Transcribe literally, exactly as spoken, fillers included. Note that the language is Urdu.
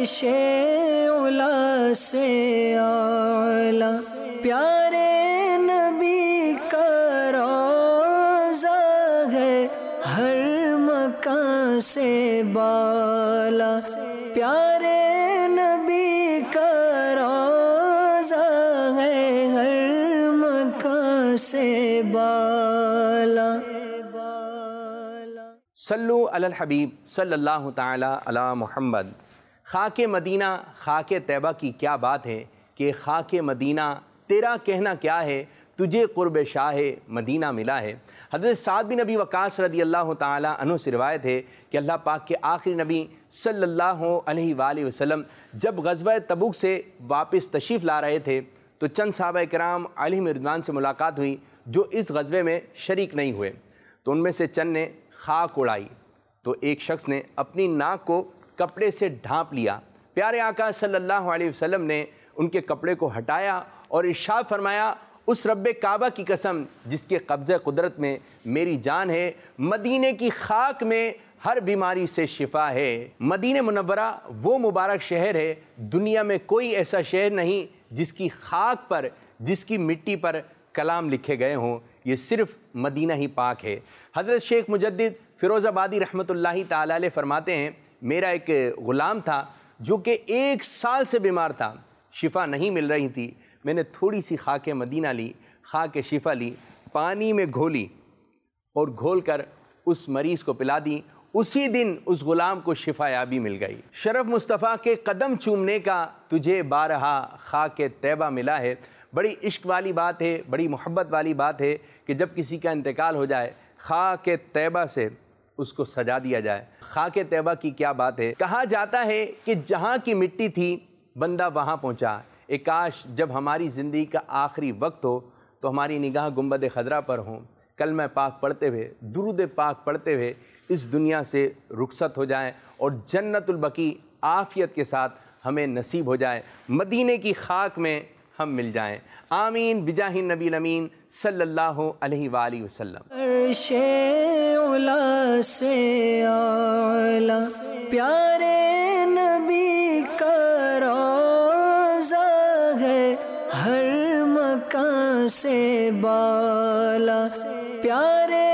عرش علا سے اعلیٰ پیارے نبی کا روضہ ہے، ہر مکان سے بالا پیارے نبی کا روضہ ہے، ہر مکان سے بالا۔ صلو علی الحبیب صلی اللہ تعالی علی محمد۔ خاک مدینہ خاک طیبہ کی کیا بات ہے کہ خاک مدینہ تیرا کہنا کیا ہے، تجھے قرب شاہ مدینہ ملا ہے۔ حضرت سعد بن ابی وقاص رضی اللہ تعالی عنہ سے روایت ہے کہ اللہ پاک کے آخری نبی صلی اللہ علیہ وآلہ وسلم جب غزوہ تبوک سے واپس تشریف لا رہے تھے تو چند صحابہ کرام علیہم رضوان سے ملاقات ہوئی جو اس غزوے میں شریک نہیں ہوئے، تو ان میں سے چند نے خاک اڑائی، تو ایک شخص نے اپنی ناک کو کپڑے سے ڈھانپ لیا۔ پیارے آقا صلی اللہ علیہ وسلم نے ان کے کپڑے کو ہٹایا اور ارشاد فرمایا، اس رب کعبہ کی قسم جس کے قبضہ قدرت میں میری جان ہے، مدینے کی خاک میں ہر بیماری سے شفا ہے۔ مدینہ منورہ وہ مبارک شہر ہے، دنیا میں کوئی ایسا شہر نہیں جس کی خاک پر، جس کی مٹی پر کلام لکھے گئے ہوں، یہ صرف مدینہ ہی پاک ہے۔ حضرت شیخ مجدد فیروز آبادی رحمۃ اللہ تعالی علیہ فرماتے ہیں، میرا ایک غلام تھا جو کہ ایک سال سے بیمار تھا، شفا نہیں مل رہی تھی، میں نے تھوڑی سی خاک مدینہ لی، خاک شفا لی، پانی میں گھولی اور گھول کر اس مریض کو پلا دی، اسی دن اس غلام کو شفا یابی مل گئی۔ شرف مصطفیٰ کے قدم چومنے کا تجھے بارہا خاک طیبہ ملا ہے۔ بڑی عشق والی بات ہے، بڑی محبت والی بات ہے کہ جب کسی کا انتقال ہو جائے خاک طیبہ سے اس کو سجا دیا جائے۔ خاک طیبہ کی کیا بات ہے، کہا جاتا ہے کہ جہاں کی مٹی تھی بندہ وہاں پہنچا۔ ایک کاش جب ہماری زندگی کا آخری وقت ہو تو ہماری نگاہ گنبد خضرا پر ہوں، کلمہ پاک پڑھتے ہوئے، درود پاک پڑھتے ہوئے اس دنیا سے رخصت ہو جائیں اور جنت البقیع عافیت کے ساتھ ہمیں نصیب ہو جائے، مدینے کی خاک میں ہم مل جائیں۔ آمین بجاہ النبی الامین صلی اللہ علیہ وآلہ وسلم۔ عرش علا سے اعلیٰ پیارے نبی کا روضہ ہے، ہر مکان سے بالا پیارے